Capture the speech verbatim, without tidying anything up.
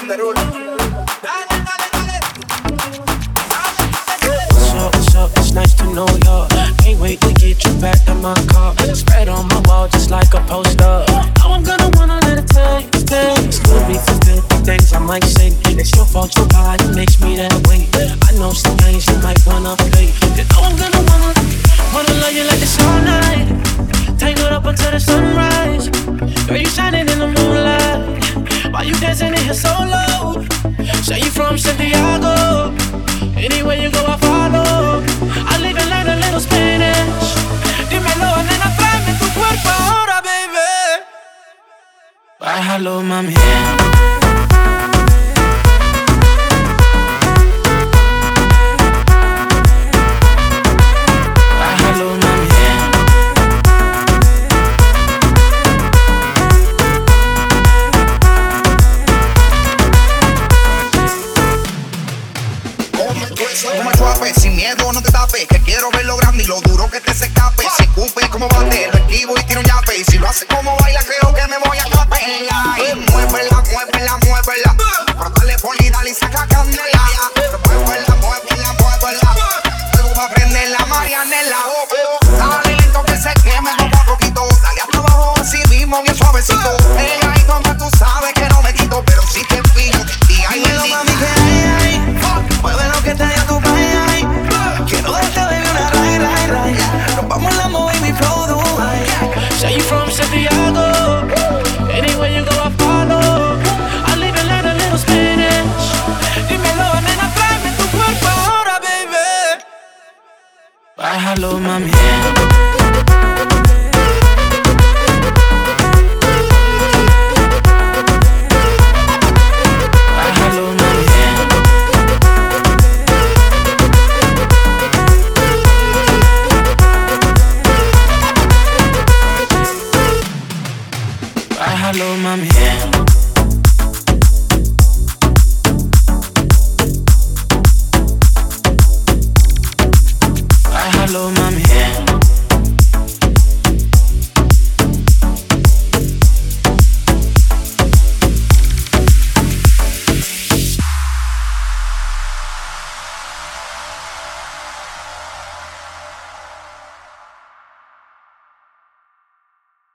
up, what's up? It's nice to know ya. Can't wait to get you back in my car. Spread on my wall just like a poster. Now I'm gonna wanna let it take things. Could be for fifty things I might say. It's your fault, your body makes me that way. I know some things you might wanna play. You know I'm gonna wanna, wanna love you like this all night. Tangled up until the sunrise. Girl, you shining in the moonlight. Why you dancing in here so low? Say you from Santiago. Anywhere you go, I follow. I live and learn a little Spanish. Dímelo, nena, tráeme tu cuerpo ahora, baby. Bájalo, mami. Bájalo, mami. Como el suave, sin miedo no te tapes. Que quiero ver lo grande y lo duro que te se escape. Si escupe como bate, lo esquivo y tiro un yape. Y si lo hace como baila, creo que me voy a escapar. Muévela, muévela, muévela. Cortale por y dale y saca candela. Muévela, muévela, muévela. Luego va a prender la Marianela. Dale lento que se queme poco a poquito. Dale hasta abajo así mismo bien suavecito. Pegadito más tú sabes que no me quito. Pero si te pillo, y ahí me lo mami que hay, hay. Mueve lo que te dio tu país. Quiero darte baby una ray, ray, ray. Nos vamos en la movie, mi flow Dubai. Say you from Santiago. Anywhere you go, I follow. I live and learn a little Spanish. Dímelo, nena, tráeme tu cuerpo ahora, baby. Bájalo, mami. Bájalo, mami. Bájalo, mami. Bájalo, mami.